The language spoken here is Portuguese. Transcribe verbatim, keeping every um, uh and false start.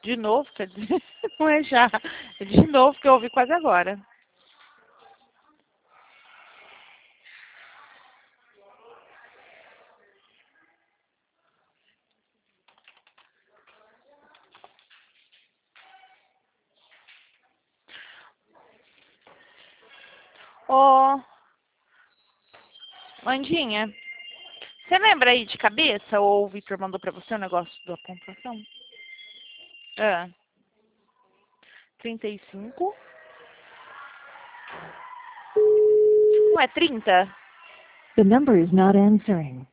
De novo, quer dizer, não é já. É de novo que eu ouvi quase agora. Ô, Andinha, você lembra aí de cabeça ou o Victor mandou pra você o negócio da pontuação? Ah, trinta e cinco. Não é trinta? The number is not answering.